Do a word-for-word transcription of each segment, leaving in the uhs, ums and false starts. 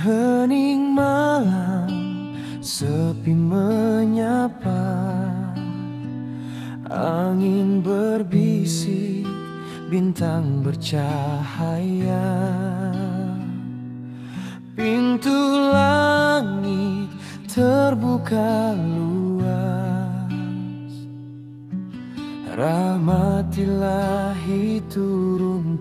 hening malam sepi menyapa, angin berbisik, bintang bercahaya. Pintu langit terbuka luas, rahmat Ilahi turun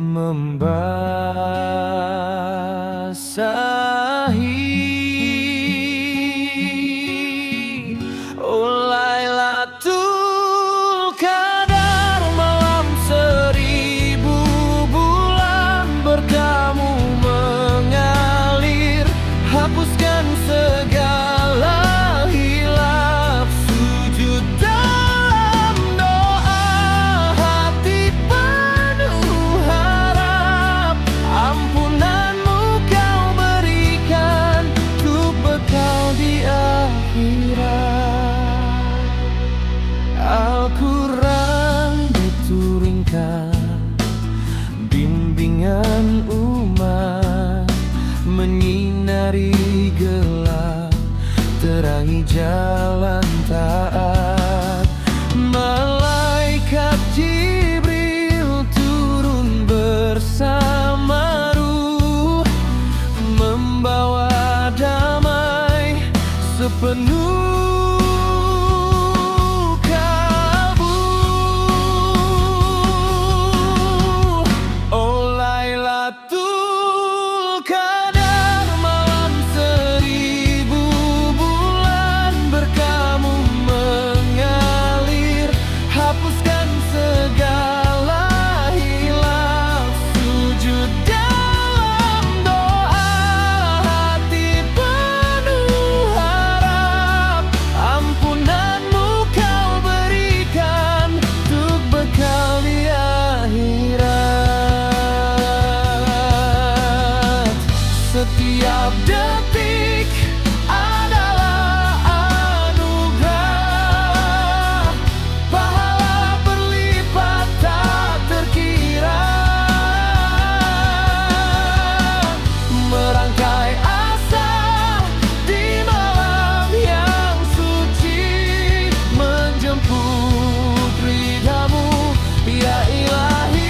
membasahi. Oh Lailatul Qadar, malam seribu bulan berkamu mengalir, hapuskan segala hilaf, sujud dalam doa, hati penuh harap, ampunanmu kau berikan untuk bekal di akhirat. Al-Quran diturunkan, bimbingan umat menyinari gelap, terangi jalan taat. Malaikat Jibril turun bersama ruh, membawa damai sepenuh kalbu. Oh Lailatul Qadar, malam seribu bulan berkamu mengalir, hapuskan segala hilaf, sujud dalam doa, hati penuh harap, ampunanmu kau berikan untuk bekal di akhirat. Setiap detik adalah anugerah, pahala berlipat tak terkira. Merangkai asa di malam yang suci, menjemput ridhamu ya Ilahi.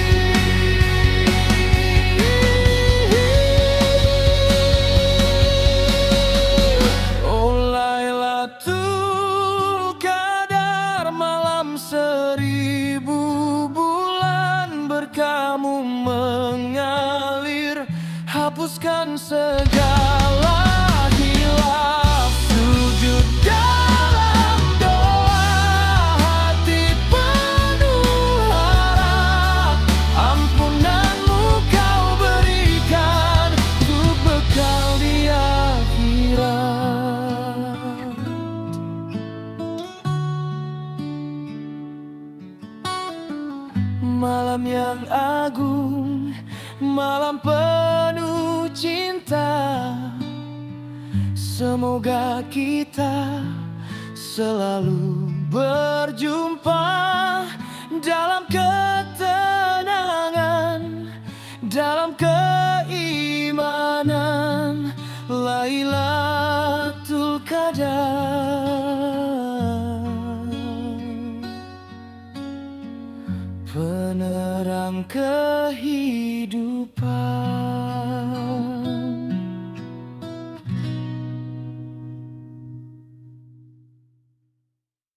Oh Lailatul Qadar, malam seribu bulan berkamu mengalir, hapuskan segala hilaf, sujud dalam doa, hati penuh harap, ampunanmu kau berikan untuk bekal di akhirat. Malam yang agung, malam penuh cinta, semoga kita selalu berjumpa dalam ketenangan, dalam keimanan. Lailatul Qadar, penerang kehidupan.